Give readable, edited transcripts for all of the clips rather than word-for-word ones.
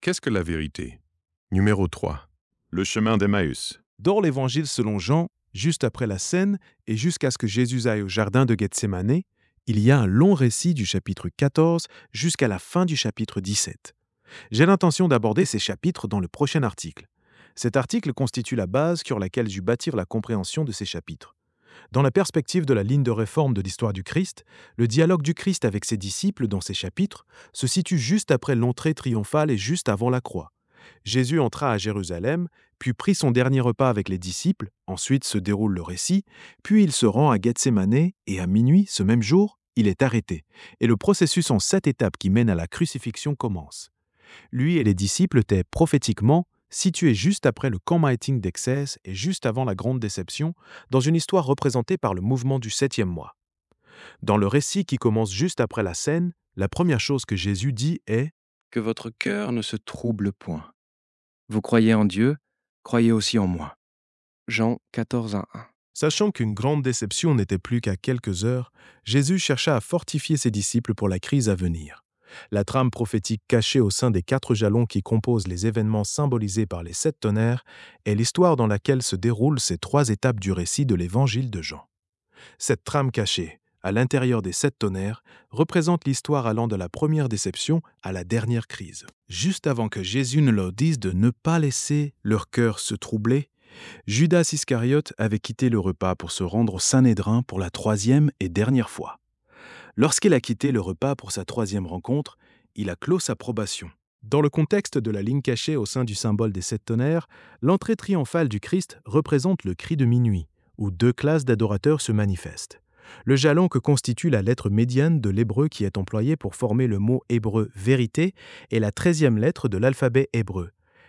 Qu'est-ce que la vérité? Numéro 3. Le chemin d'Emmaüs. Dans l'Évangile selon Jean, juste après la scène et jusqu'à ce que Jésus aille au jardin de Gethsémanée, il y a un long récit du chapitre 14 jusqu'à la fin du chapitre 17. J'ai l'intention d'aborder ces chapitres dans le prochain article. Cet article constitue la base sur laquelle j'ai bâtir la compréhension de ces chapitres. Dans la perspective de la ligne de réforme de l'histoire du Christ, le dialogue du Christ avec ses disciples dans ces chapitres se situe juste après l'entrée triomphale et juste avant la croix. Jésus entra à Jérusalem, puis prit son dernier repas avec les disciples, ensuite se déroule le récit, puis il se rend à Gethsémanée et à minuit, ce même jour, il est arrêté, et le processus en 7 étapes qui mène à la crucifixion commence. Lui et les disciples étaient prophétiquement situés juste après le camp meeting d'Excès et juste avant la grande déception, dans une histoire représentée par le mouvement du 7e mois. Dans le récit qui commence juste après la scène, la première chose que Jésus dit est Que votre cœur ne se trouble point. Vous croyez en Dieu, croyez aussi en moi. Jean 14, 1. Sachant qu'une grande déception n'était plus qu'à quelques heures, Jésus chercha à fortifier ses disciples pour la crise à venir. La trame prophétique cachée au sein des 4 jalons qui composent les événements symbolisés par les 7 tonnerres est l'histoire dans laquelle se déroulent ces 3 étapes du récit de l'Évangile de Jean. Cette trame cachée, à l'intérieur des 7 tonnerres, représente l'histoire allant de la première déception à la dernière crise. Juste avant que Jésus ne leur dise de ne pas laisser leur cœur se troubler, Judas Iscariote avait quitté le repas pour se rendre au Sanhédrin pour la 3e et dernière fois. Lorsqu'il a quitté le repas pour sa 3e rencontre, il a clos sa probation. Dans le contexte de la ligne cachée au sein du symbole des 7 tonnerres, l'entrée triomphale du Christ représente le cri de minuit, où 2 classes d'adorateurs se manifestent. Le jalon que constitue la lettre médiane de l'hébreu qui est employée pour former le mot hébreu « vérité » est la 13e lettre de l'alphabet hébreu.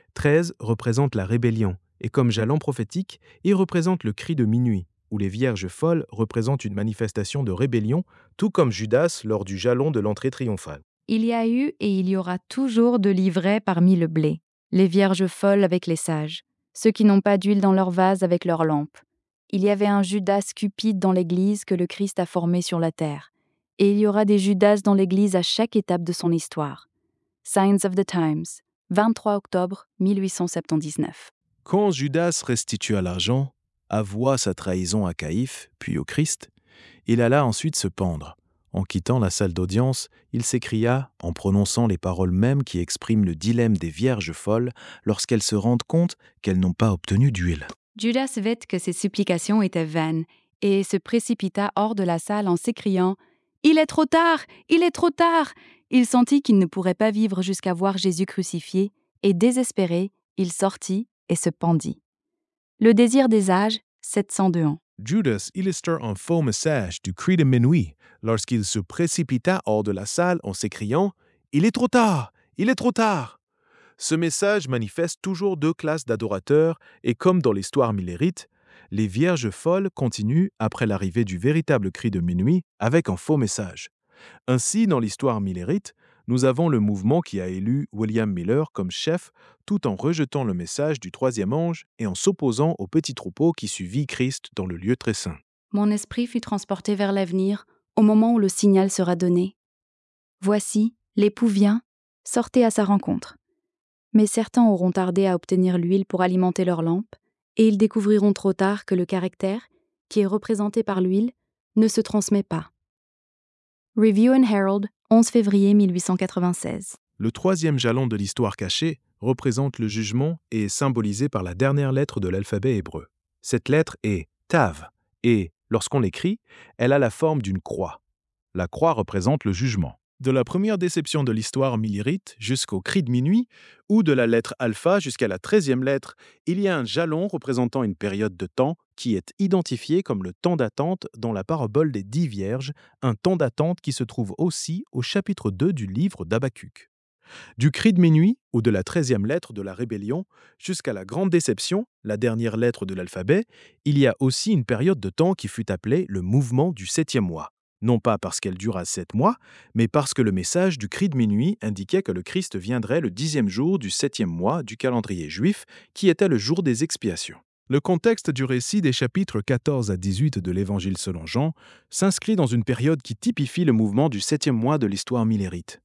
13 représente la rébellion, et comme jalon prophétique, il représente le cri de minuit, où les vierges folles représentent une manifestation de rébellion, tout comme Judas lors du jalon de l'entrée triomphale. Il y a eu et il y aura toujours de l'ivraie parmi le blé, les vierges folles avec les sages, ceux qui n'ont pas d'huile dans leur vase avec leurs lampes. Il y avait un Judas cupide dans l'Église que le Christ a formé sur la terre, et il y aura des Judas dans l'Église à chaque étape de son histoire. Signs of the Times, 23 octobre 1879. Quand Judas restitua l'argent, avoua sa trahison à Caïphe, puis au Christ, il alla ensuite se pendre. En quittant la salle d'audience, il s'écria, en prononçant les paroles mêmes qui expriment le dilemme des vierges folles lorsqu'elles se rendent compte qu'elles n'ont pas obtenu d'huile. Judas vit que ses supplications étaient vaines et se précipita hors de la salle en s'écriant « Il est trop tard! Il est trop tard !» Il sentit qu'il ne pourrait pas vivre jusqu'à voir Jésus crucifié et, désespéré, il sortit et se pendit. Le désir des âges, 702 ans. Judas illustre un faux message du cri de minuit lorsqu'il se précipita hors de la salle en s'écriant « Il est trop tard! Il est trop tard !» Ce message manifeste toujours 2 classes d'adorateurs et comme dans l'histoire millérite, les vierges folles continuent après l'arrivée du véritable cri de minuit avec un faux message. Ainsi, dans l'histoire millérite, nous avons le mouvement qui a élu William Miller comme chef tout en rejetant le message du 3e ange et en s'opposant au petit troupeau qui suivit Christ dans le lieu très saint. Mon esprit fut transporté vers l'avenir au moment où le signal sera donné. Voici, l'époux vient, sortez à sa rencontre. Mais certains auront tardé à obtenir l'huile pour alimenter leurs lampes, et ils découvriront trop tard que le caractère, qui est représenté par l'huile, ne se transmet pas. Review and Herald, 11 février 1896. Le 3e jalon de l'histoire cachée représente le jugement et est symbolisé par la dernière lettre de l'alphabet hébreu. Cette lettre est Tav, et, lorsqu'on l'écrit, elle a la forme d'une croix. La croix représente le jugement. De la première déception de l'histoire millérite jusqu'au cri de minuit, ou de la lettre alpha jusqu'à la 13e lettre, il y a un jalon représentant une période de temps qui est identifié comme le temps d'attente dans la parabole des 10 vierges, un temps d'attente qui se trouve aussi au chapitre 2 du livre d'Habakkuk. Du cri de minuit, ou de la 13e lettre de la rébellion, jusqu'à la grande déception, la dernière lettre de l'alphabet, il y a aussi une période de temps qui fut appelée le mouvement du 7e mois. Non pas parce qu'elle dura 7 mois, mais parce que le message du cri de minuit indiquait que le Christ viendrait le 10e jour du 7e mois du calendrier juif, qui était le jour des expiations. Le contexte du récit des chapitres 14 à 18 de l'Évangile selon Jean s'inscrit dans une période qui typifie le mouvement du 7e mois de l'histoire millérite.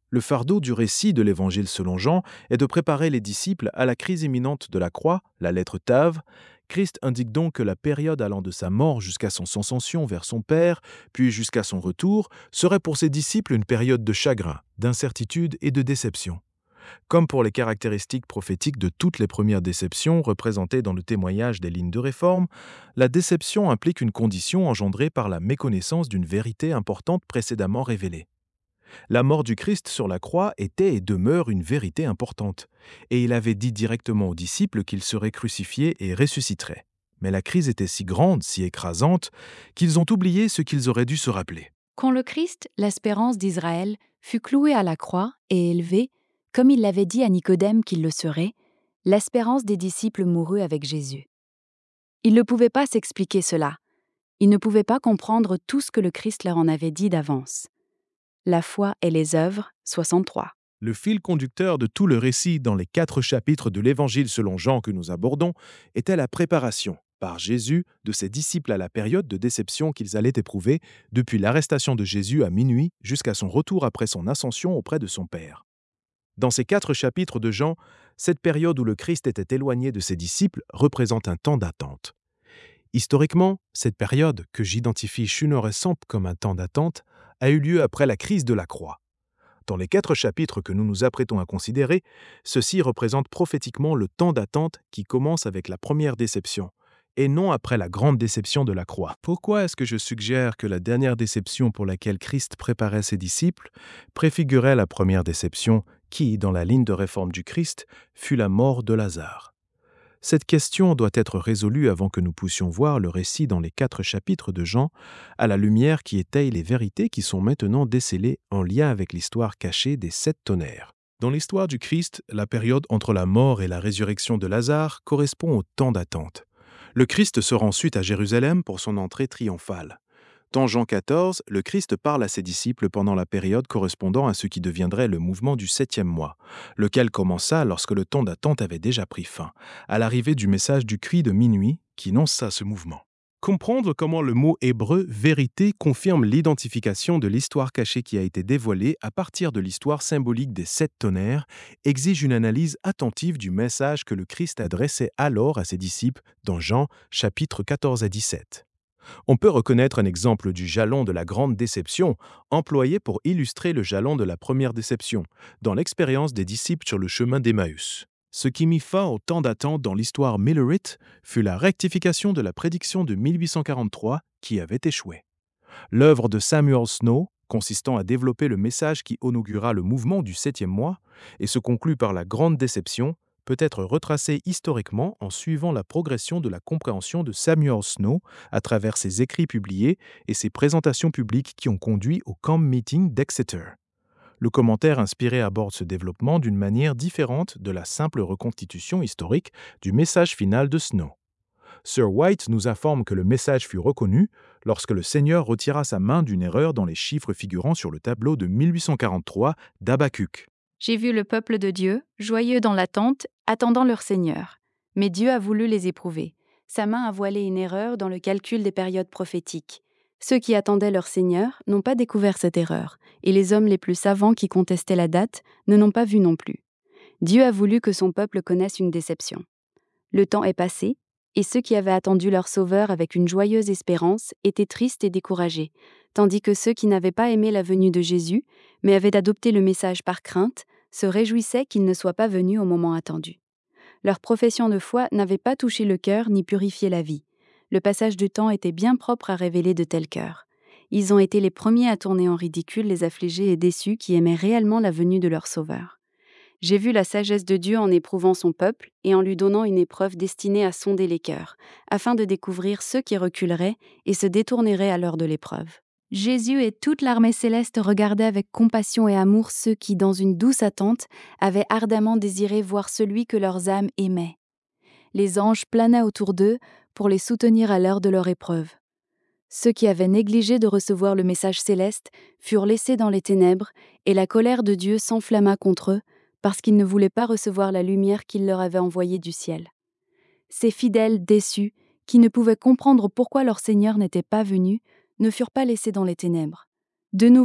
Le fardeau du récit de l'Évangile selon Jean est de préparer les disciples à la crise imminente de la croix, la lettre Tav. Christ indique donc que la période allant de sa mort jusqu'à son ascension vers son Père, puis jusqu'à son retour, serait pour ses disciples une période de chagrin, d'incertitude et de déception. Comme pour les caractéristiques prophétiques de toutes les premières déceptions représentées dans le témoignage des lignes de réforme, la déception implique une condition engendrée par la méconnaissance d'une vérité importante précédemment révélée. La mort du Christ sur la croix était et demeure une vérité importante, et il avait dit directement aux disciples qu'il serait crucifié et ressusciterait. Mais la crise était si grande, si écrasante, qu'ils ont oublié ce qu'ils auraient dû se rappeler. Quand le Christ, l'espérance d'Israël, fut cloué à la croix et élevé, comme il l'avait dit à Nicodème qu'il le serait, l'espérance des disciples mourut avec Jésus. Ils ne pouvaient pas s'expliquer cela. Ils ne pouvaient pas comprendre tout ce que le Christ leur en avait dit d'avance. La foi et les œuvres, 63. Le fil conducteur de tout le récit dans les 4 chapitres de l'Évangile selon Jean que nous abordons était la préparation, par Jésus, de ses disciples à la période de déception qu'ils allaient éprouver depuis l'arrestation de Jésus à minuit jusqu'à son retour après son ascension auprès de son Père. Dans ces 4 chapitres de Jean, cette période où le Christ était éloigné de ses disciples représente un temps d'attente. Historiquement, cette période, que j'identifie Schuner-Semp comme un temps d'attente, a eu lieu après la crise de la croix. Dans les 4 chapitres que nous nous apprêtons à considérer, ceux-ci représentent prophétiquement le temps d'attente qui commence avec la première déception, et non après la grande déception de la croix. Pourquoi est-ce que je suggère que la dernière déception pour laquelle Christ préparait ses disciples préfigurait la première déception qui, dans la ligne de réforme du Christ, fut la mort de Lazare? Cette question doit être résolue avant que nous puissions voir le récit dans les 4 chapitres de Jean, à la lumière qui étaye les vérités qui sont maintenant décelées en lien avec l'histoire cachée des 7 tonnerres. Dans l'histoire du Christ, la période entre la mort et la résurrection de Lazare correspond au temps d'attente. Le Christ se rend ensuite à Jérusalem pour son entrée triomphale. Dans Jean 14, le Christ parle à ses disciples pendant la période correspondant à ce qui deviendrait le mouvement du 7e mois, lequel commença lorsque le temps d'attente avait déjà pris fin, à l'arrivée du message du cri de minuit qui lança ce mouvement. Comprendre comment le mot hébreu « vérité » confirme l'identification de l'histoire cachée qui a été dévoilée à partir de l'histoire symbolique des 7 tonnerres exige une analyse attentive du message que le Christ adressait alors à ses disciples dans Jean chapitres 14 à 17. On peut reconnaître un exemple du jalon de la grande déception, employé pour illustrer le jalon de la première déception, dans l'expérience des disciples sur le chemin d'Emmaüs. Ce qui mit fin au temps d'attente dans l'histoire millerite fut la rectification de la prédiction de 1843 qui avait échoué. L'œuvre de Samuel Snow, consistant à développer le message qui inaugura le mouvement du 7e mois, et se conclut par la grande déception, peut être retracée historiquement en suivant la progression de la compréhension de Samuel Snow à travers ses écrits publiés et ses présentations publiques qui ont conduit au Camp Meeting d'Exeter. Le commentaire inspiré aborde ce développement d'une manière différente de la simple reconstitution historique du message final de Snow. Sir White nous informe que le message fut reconnu lorsque le Seigneur retira sa main d'une erreur dans les chiffres figurant sur le tableau de 1843 d'Habakkuk. J'ai vu le peuple de Dieu, joyeux dans l'attente, attendant leur Seigneur. Mais Dieu a voulu les éprouver. Sa main a voilé une erreur dans le calcul des périodes prophétiques. Ceux qui attendaient leur Seigneur n'ont pas découvert cette erreur, et les hommes les plus savants qui contestaient la date ne l'ont pas vue non plus. Dieu a voulu que son peuple connaisse une déception. Le temps est passé, et ceux qui avaient attendu leur Sauveur avec une joyeuse espérance étaient tristes et découragés, tandis que ceux qui n'avaient pas aimé la venue de Jésus, mais avaient adopté le message par crainte, se réjouissaient qu'il ne soit pas venu au moment attendu. Leur profession de foi n'avait pas touché le cœur ni purifié la vie. Le passage du temps était bien propre à révéler de tels cœurs. Ils ont été les premiers à tourner en ridicule les affligés et déçus qui aimaient réellement la venue de leur Sauveur. J'ai vu la sagesse de Dieu en éprouvant son peuple et en lui donnant une épreuve destinée à sonder les cœurs, afin de découvrir ceux qui reculeraient et se détourneraient à l'heure de l'épreuve. Jésus et toute l'armée céleste regardaient avec compassion et amour ceux qui, dans une douce attente, avaient ardemment désiré voir celui que leurs âmes aimaient. Les anges planaient autour d'eux pour les soutenir à l'heure de leur épreuve. Ceux qui avaient négligé de recevoir le message céleste furent laissés dans les ténèbres, et la colère de Dieu s'enflamma contre eux, parce qu'ils ne voulaient pas recevoir la lumière qu'il leur avait envoyée du ciel. Ces fidèles déçus, qui ne pouvaient comprendre pourquoi leur Seigneur n'était pas venu, ne furent pas laissés dans les ténèbres. De nouveau,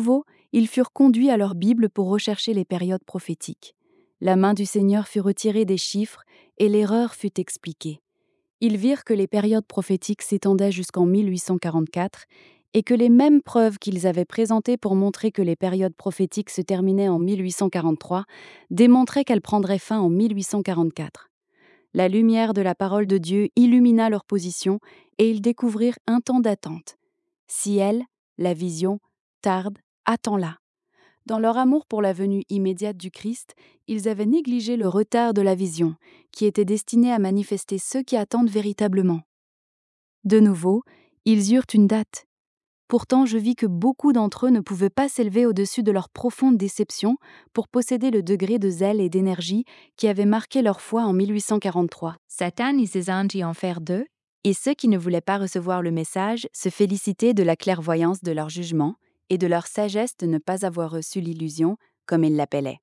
ils furent conduits à leur Bible pour rechercher les périodes prophétiques. La main du Seigneur fut retirée des chiffres et l'erreur fut expliquée. Ils virent que les périodes prophétiques s'étendaient jusqu'en 1844 et que les mêmes preuves qu'ils avaient présentées pour montrer que les périodes prophétiques se terminaient en 1843 démontraient qu'elles prendraient fin en 1844. La lumière de la parole de Dieu illumina leur position et ils découvrirent un temps d'attente. Si elle, la vision, tarde, attends-la. Dans leur amour pour la venue immédiate du Christ, ils avaient négligé le retard de la vision, qui était destiné à manifester ceux qui attendent véritablement. De nouveau, ils eurent une date. Pourtant, je vis que beaucoup d'entre eux ne pouvaient pas s'élever au-dessus de leur profonde déception pour posséder le degré de zèle et d'énergie qui avait marqué leur foi en 1843. Satan et ses anges y en firent d'eux, et ceux qui ne voulaient pas recevoir le message se félicitaient de la clairvoyance de leur jugement et de leur sagesse de ne pas avoir reçu l'illusion, comme ils l'appelaient.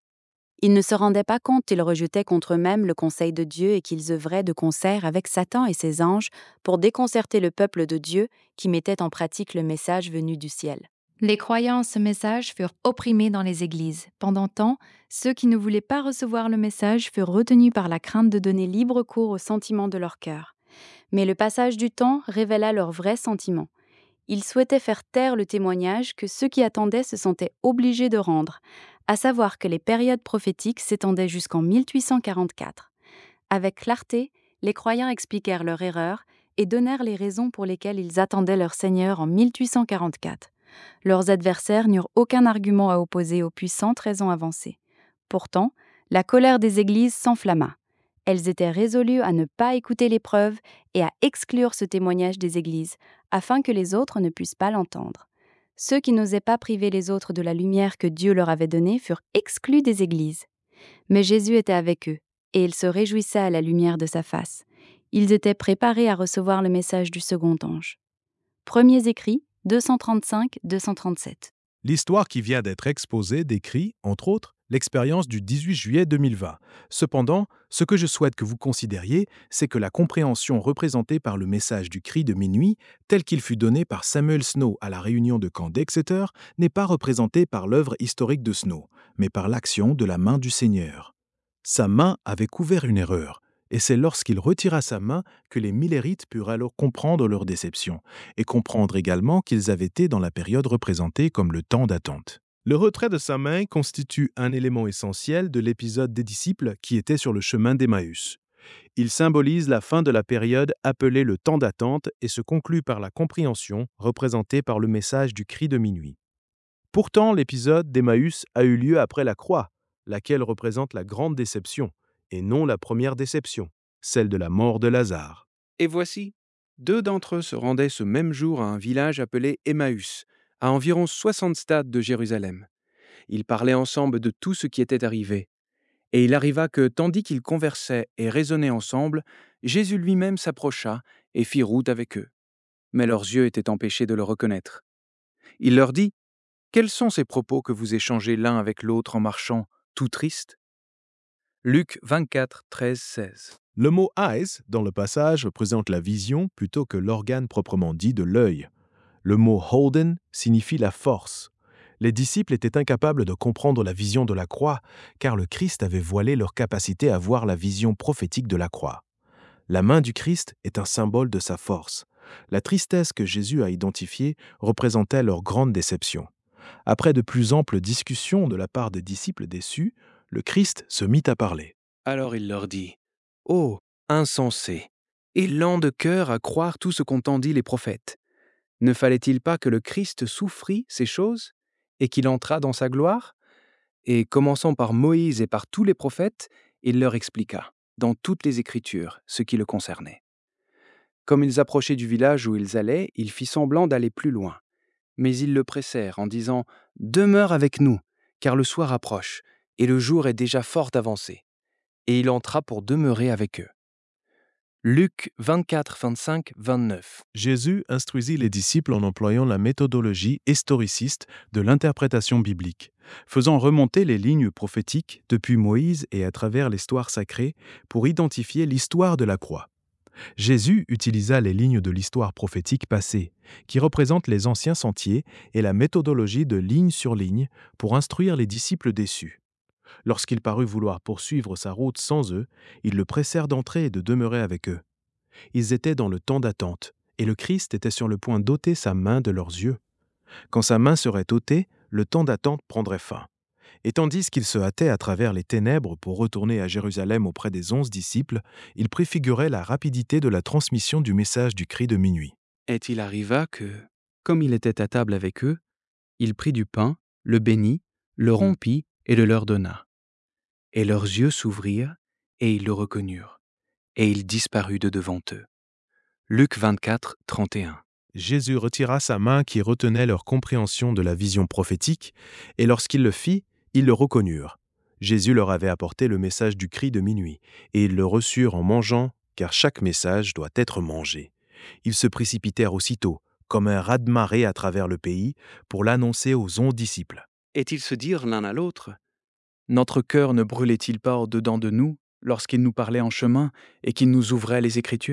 Ils ne se rendaient pas compte qu'ils rejetaient contre eux-mêmes le conseil de Dieu et qu'ils œuvraient de concert avec Satan et ses anges pour déconcerter le peuple de Dieu qui mettait en pratique le message venu du ciel. Les croyants en ce message furent opprimés dans les églises. Pendant tant, ceux qui ne voulaient pas recevoir le message furent retenus par la crainte de donner libre cours aux sentiments de leur cœur. Mais le passage du temps révéla leurs vrais sentiments. Ils souhaitaient faire taire le témoignage que ceux qui attendaient se sentaient obligés de rendre, à savoir que les périodes prophétiques s'étendaient jusqu'en 1844. Avec clarté, les croyants expliquèrent leur erreur et donnèrent les raisons pour lesquelles ils attendaient leur Seigneur en 1844. Leurs adversaires n'eurent aucun argument à opposer aux puissantes raisons avancées. Pourtant, la colère des églises s'enflamma. Elles étaient résolues à ne pas écouter les preuves et à exclure ce témoignage des églises, afin que les autres ne puissent pas l'entendre. Ceux qui n'osaient pas priver les autres de la lumière que Dieu leur avait donnée furent exclus des églises. Mais Jésus était avec eux, et ils se réjouissaient à la lumière de sa face. Ils étaient préparés à recevoir le message du second ange. Premiers écrits, 235-237. L'histoire qui vient d'être exposée décrit, entre autres, l'expérience du 18 juillet 2020. Cependant, ce que je souhaite que vous considériez, c'est que la compréhension représentée par le message du cri de minuit, tel qu'il fut donné par Samuel Snow à la réunion de camp d'Exeter, n'est pas représentée par l'œuvre historique de Snow, mais par l'action de la main du Seigneur. Sa main avait couvert une erreur, et c'est lorsqu'il retira sa main que les Millérites purent alors comprendre leur déception, et comprendre également qu'ils avaient été dans la période représentée comme le temps d'attente. Le retrait de sa main constitue un élément essentiel de l'épisode des disciples qui étaient sur le chemin d'Emmaüs. Il symbolise la fin de la période appelée le temps d'attente et se conclut par la compréhension représentée par le message du cri de minuit. Pourtant, l'épisode d'Emmaüs a eu lieu après la croix, laquelle représente la grande déception, et non la première déception, celle de la mort de Lazare. Et voici, 2 d'entre eux se rendaient ce même jour à un village appelé Emmaüs, à environ 60 stades de Jérusalem. Ils parlaient ensemble de tout ce qui était arrivé. Et il arriva que, tandis qu'ils conversaient et raisonnaient ensemble, Jésus lui-même s'approcha et fit route avec eux. Mais leurs yeux étaient empêchés de le reconnaître. Il leur dit : « Quels sont ces propos que vous échangez l'un avec l'autre en marchant, tout tristes ?» Luc 24, 13, 16. Le mot « eyes » dans le passage représente la vision plutôt que l'organe proprement dit de l'œil. Le mot « holden » signifie la force. Les disciples étaient incapables de comprendre la vision de la croix, car le Christ avait voilé leur capacité à voir la vision prophétique de la croix. La main du Christ est un symbole de sa force. La tristesse que Jésus a identifiée représentait leur grande déception. Après de plus amples discussions de la part des disciples déçus, le Christ se mit à parler. Alors il leur dit : « Ô insensés, et lents de cœur à croire tout ce qu'ont dit les prophètes. Ne fallait-il pas que le Christ souffrit ces choses et qu'il entrât dans sa gloire ? Et commençant par Moïse et par tous les prophètes, il leur expliqua, dans toutes les Écritures, ce qui le concernait. Comme ils approchaient du village où ils allaient, il fit semblant d'aller plus loin. Mais ils le pressèrent en disant : « Demeure avec nous, car le soir approche, et le jour est déjà fort avancé. » Et il entra pour demeurer avec eux. Luc 24, 25, 29. Jésus instruisit les disciples en employant la méthodologie historiciste de l'interprétation biblique, faisant remonter les lignes prophétiques depuis Moïse et à travers l'histoire sacrée pour identifier l'histoire de la croix. Jésus utilisa les lignes de l'histoire prophétique passée, qui représentent les anciens sentiers, et la méthodologie de ligne sur ligne pour instruire les disciples déçus. Lorsqu'il parut vouloir poursuivre sa route sans eux, ils le pressèrent d'entrer et de demeurer avec eux. Ils étaient dans le temps d'attente, et le Christ était sur le point d'ôter sa main de leurs yeux. Quand sa main serait ôtée, le temps d'attente prendrait fin. Et tandis qu'il se hâtait à travers les ténèbres pour retourner à Jérusalem auprès des 11 disciples, il préfigurait la rapidité de la transmission du message du cri de minuit. Et il arriva que, comme il était à table avec eux, il prit du pain, le bénit, le rompit et le leur donna. Et leurs yeux s'ouvrirent, et ils le reconnurent, et il disparut de devant eux. Luc 24, 31. Jésus retira sa main qui retenait leur compréhension de la vision prophétique, et lorsqu'il le fit, ils le reconnurent. Jésus leur avait apporté le message du cri de minuit, et ils le reçurent en mangeant, car chaque message doit être mangé. Ils se précipitèrent aussitôt, comme un raz-de-marée à travers le pays, pour l'annoncer aux 11 disciples. Et ils se dirent l'un à l'autre, « Notre cœur ne brûlait-il pas au-dedans de nous lorsqu'il nous parlait en chemin et qu'il nous ouvrait les Écritures ?»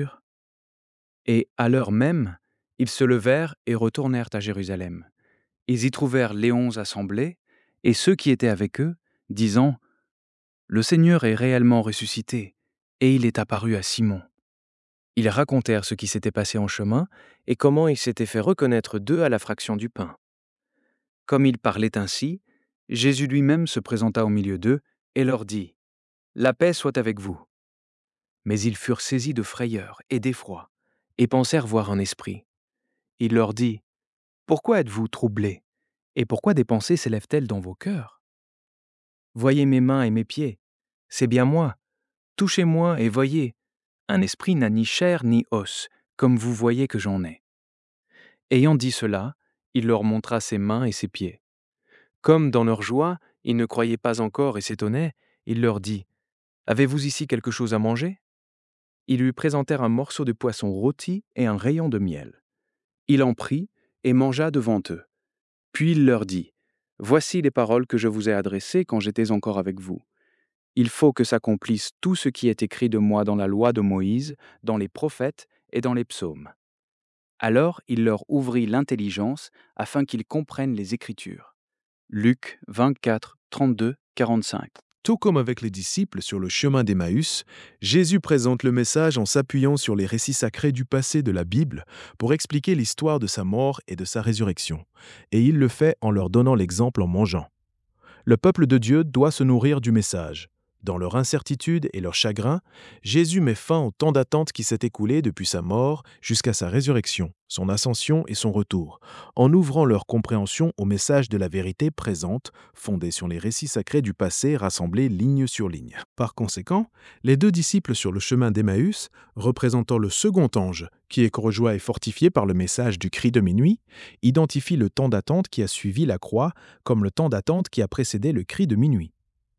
Et à l'heure même, ils se levèrent et retournèrent à Jérusalem. Ils y trouvèrent les 11 assemblés et ceux qui étaient avec eux, disant, « Le Seigneur est réellement ressuscité, et il est apparu à Simon. » Ils racontèrent ce qui s'était passé en chemin et comment il s'était fait reconnaître d'eux à la fraction du pain. Comme ils parlaient ainsi, Jésus lui-même se présenta au milieu d'eux et leur dit, « La paix soit avec vous. » Mais ils furent saisis de frayeur et d'effroi, et pensèrent voir un esprit. Il leur dit, « Pourquoi êtes-vous troublés, et pourquoi des pensées s'élèvent-elles dans vos cœurs? Voyez mes mains et mes pieds, c'est bien moi. Touchez-moi et voyez, un esprit n'a ni chair ni os, comme vous voyez que j'en ai. » Ayant dit cela, il leur montra ses mains et ses pieds. Comme dans leur joie, ils ne croyaient pas encore et s'étonnaient, il leur dit, « Avez-vous ici quelque chose à manger ?» Ils lui présentèrent un morceau de poisson rôti et un rayon de miel. Il en prit et mangea devant eux. Puis il leur dit, « Voici les paroles que je vous ai adressées quand j'étais encore avec vous. Il faut que s'accomplisse tout ce qui est écrit de moi dans la loi de Moïse, dans les prophètes et dans les psaumes. » Alors il leur ouvrit l'intelligence afin qu'ils comprennent les Écritures. Luc 24, 32, 45. Tout comme avec les disciples sur le chemin d'Emmaüs, Jésus présente le message en s'appuyant sur les récits sacrés du passé de la Bible pour expliquer l'histoire de sa mort et de sa résurrection. Et il le fait en leur donnant l'exemple en mangeant. Le peuple de Dieu doit se nourrir du message. Dans leur incertitude et leur chagrin, Jésus met fin au temps d'attente qui s'est écoulé depuis sa mort jusqu'à sa résurrection, son ascension et son retour, en ouvrant leur compréhension au message de la vérité présente, fondée sur les récits sacrés du passé rassemblés ligne sur ligne. Par conséquent, les 2 disciples sur le chemin d'Emmaüs, représentant le second ange, qui est rejoint et fortifié par le message du cri de minuit, identifient le temps d'attente qui a suivi la croix comme le temps d'attente qui a précédé le cri de minuit.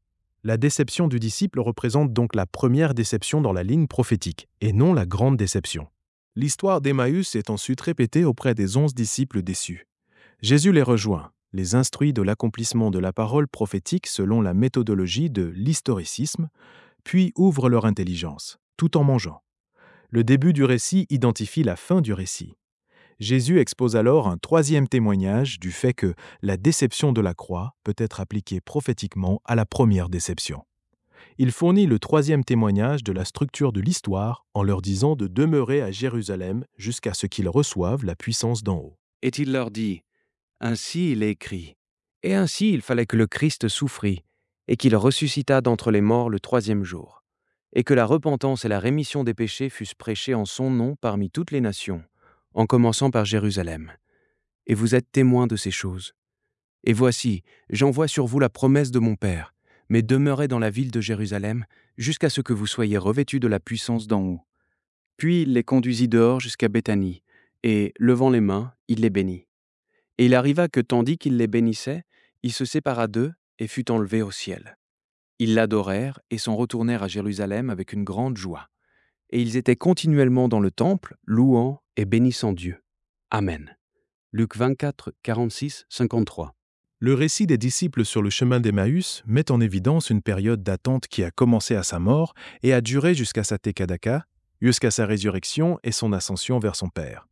La déception du disciple représente donc la première déception dans la ligne prophétique, et non la grande déception. L'histoire d'Emmaüs est ensuite répétée auprès des 11 disciples déçus. Jésus les rejoint, les instruit de l'accomplissement de la parole prophétique selon la méthodologie de l'historicisme, puis ouvre leur intelligence, tout en mangeant. Le début du récit identifie la fin du récit. Jésus expose alors un 3e témoignage du fait que la déception de la croix peut être appliquée prophétiquement à la première déception. Il fournit le 3e témoignage de la structure de l'histoire en leur disant de demeurer à Jérusalem jusqu'à ce qu'ils reçoivent la puissance d'en haut. Et il leur dit, « Ainsi il est écrit, et ainsi il fallait que le Christ souffrit, et qu'il ressuscitât d'entre les morts le 3e jour, et que la repentance et la rémission des péchés fussent prêchées en son nom parmi toutes les nations, en commençant par Jérusalem. Et vous êtes témoins de ces choses. Et voici, j'envoie sur vous la promesse de mon Père, mais demeurez dans la ville de Jérusalem jusqu'à ce que vous soyez revêtus de la puissance d'en haut. » Puis il les conduisit dehors jusqu'à Béthanie, et, levant les mains, il les bénit. Et il arriva que tandis qu'il les bénissait, il se sépara d'eux et fut enlevé au ciel. Ils l'adorèrent et s'en retournèrent à Jérusalem avec une grande joie. Et ils étaient continuellement dans le temple, louant et bénissant Dieu. Amen. Luc 24, 46, 53. Le récit des disciples sur le chemin d'Emmaüs met en évidence une période d'attente qui a commencé à sa mort et a duré jusqu'à sa Tekadaka, jusqu'à sa résurrection et son ascension vers son Père.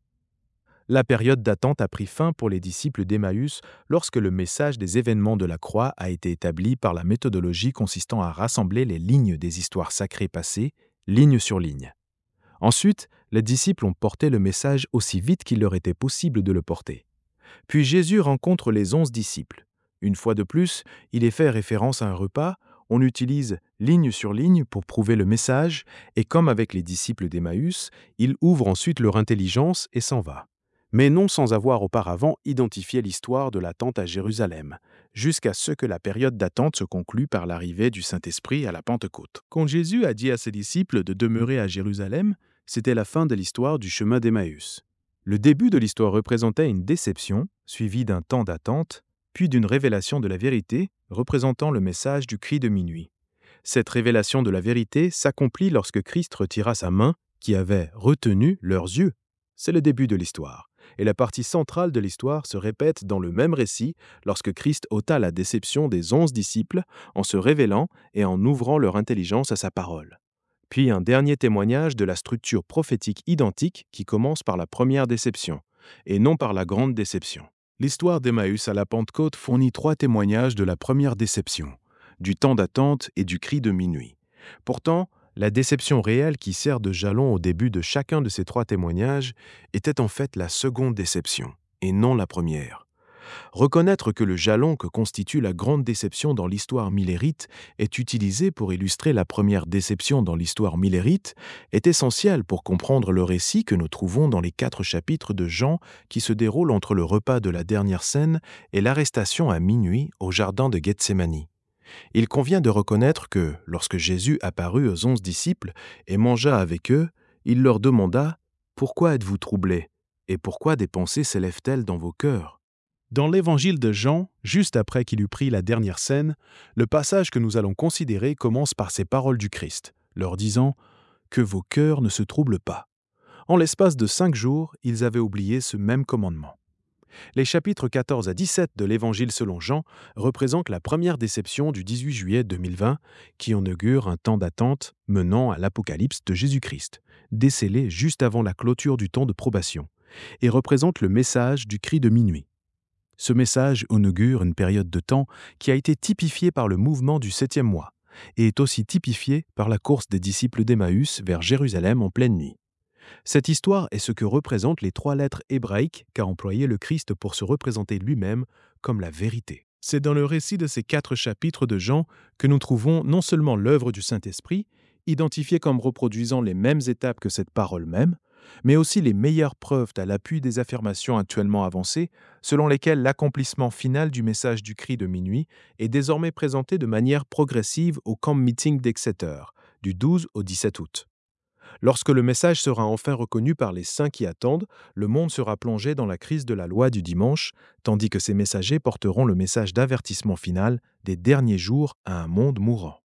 La période d'attente a pris fin pour les disciples d'Emmaüs lorsque le message des événements de la croix a été établi par la méthodologie consistant à rassembler les lignes des histoires sacrées passées, ligne sur ligne. Ensuite, les disciples ont porté le message aussi vite qu'il leur était possible de le porter. Puis Jésus rencontre les 11 disciples. Une fois de plus, il est fait référence à un repas, on utilise ligne sur ligne pour prouver le message, et comme avec les disciples d'Emmaüs, il ouvre ensuite leur intelligence et s'en va. Mais non sans avoir auparavant identifié l'histoire de l'attente à Jérusalem, jusqu'à ce que la période d'attente se conclue par l'arrivée du Saint-Esprit à la Pentecôte. Quand Jésus a dit à ses disciples de demeurer à Jérusalem, c'était la fin de l'histoire du chemin d'Emmaüs. Le début de l'histoire représentait une déception, suivie d'un temps d'attente, puis d'une révélation de la vérité, représentant le message du cri de minuit. Cette révélation de la vérité s'accomplit lorsque Christ retira sa main, qui avait retenu leurs yeux. C'est le début de l'histoire. Et la partie centrale de l'histoire se répète dans le même récit lorsque Christ ôta la déception des 11 disciples en se révélant et en ouvrant leur intelligence à sa parole. Puis un dernier témoignage de la structure prophétique identique qui commence par la première déception, et non par la grande déception. L'histoire d'Emmaüs à la Pentecôte fournit 3 témoignages de la première déception, du temps d'attente et du cri de minuit. Pourtant, la déception réelle qui sert de jalon au début de chacun de ces 3 témoignages était en fait la seconde déception, et non la première. Reconnaître que le jalon que constitue la grande déception dans l'histoire millérite est utilisé pour illustrer la première déception dans l'histoire millérite est essentiel pour comprendre le récit que nous trouvons dans les 4 chapitres de Jean qui se déroulent entre le repas de la dernière scène et l'arrestation à minuit au jardin de Gethsémani. Il convient de reconnaître que, lorsque Jésus apparut aux 11 disciples et mangea avec eux, il leur demanda « Pourquoi êtes-vous troublés ? Et pourquoi des pensées s'élèvent-elles dans vos cœurs ?» Dans l'évangile de Jean, juste après qu'il eut pris la dernière scène, le passage que nous allons considérer commence par ces paroles du Christ, leur disant « Que vos cœurs ne se troublent pas ». En l'espace de 5 jours, ils avaient oublié ce même commandement. Les chapitres 14 à 17 de l'Évangile selon Jean représentent la première déception du 18 juillet 2020 qui inaugure un temps d'attente menant à l'Apocalypse de Jésus-Christ, décelé juste avant la clôture du temps de probation, et représente le message du cri de minuit. Ce message inaugure une période de temps qui a été typifiée par le mouvement du 7e mois et est aussi typifiée par la course des disciples d'Emmaüs vers Jérusalem en pleine nuit. Cette histoire est ce que représentent les 3 lettres hébraïques qu'a employé le Christ pour se représenter lui-même comme la vérité. C'est dans le récit de ces 4 chapitres de Jean que nous trouvons non seulement l'œuvre du Saint-Esprit, identifiée comme reproduisant les mêmes étapes que cette parole même, mais aussi les meilleures preuves à l'appui des affirmations actuellement avancées, selon lesquelles l'accomplissement final du message du cri de minuit est désormais présenté de manière progressive au camp meeting d'Exeter, du 12 au 17 août. Lorsque le message sera enfin reconnu par les saints qui attendent, le monde sera plongé dans la crise de la loi du dimanche, tandis que ces messagers porteront le message d'avertissement final des derniers jours à un monde mourant.